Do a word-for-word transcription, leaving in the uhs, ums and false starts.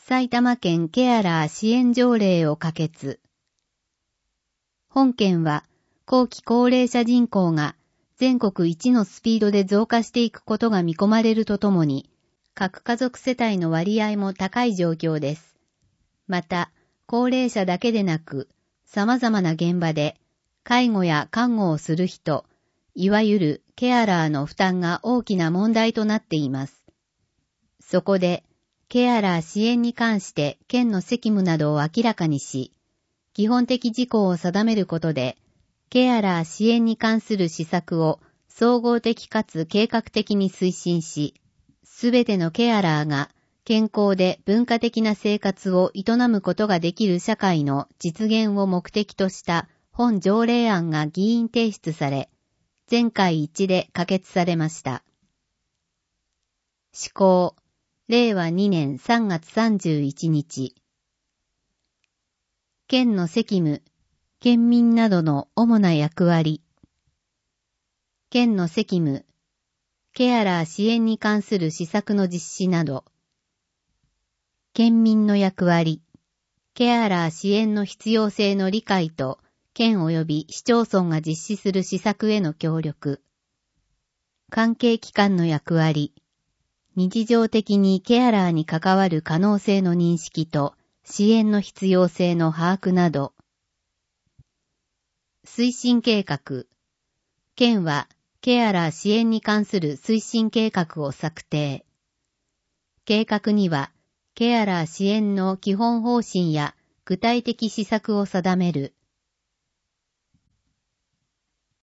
埼玉県ケアラー支援条例を可決。本件は、後期高齢者人口が全国一のスピードで増加していくことが見込まれるとともに、各家族世帯の割合も高い状況です。また、高齢者だけでなく、様々な現場で、介護や看護をする人、いわゆるケアラーの負担が大きな問題となっています。そこで、ケアラー支援に関して県の責務などを明らかにし、基本的事項を定めることで、ケアラー支援に関する施策を総合的かつ計画的に推進し、すべてのケアラーが健康で文化的な生活を営むことができる社会の実現を目的とした本条例案が議員提出され、全会一致で可決されました。施行、れいわにねんさんがつさんじゅういちにち。県の責務、県民などの主な役割。県の責務、ケアラー支援に関する施策の実施など。県民の役割、ケアラー支援の必要性の理解と、県及び市町村が実施する施策への協力。関係機関の役割、日常的にケアラーに関わる可能性の認識と支援の必要性の把握など。推進計画。県はケアラー支援に関する推進計画を策定。計画にはケアラー支援の基本方針や具体的施策を定める。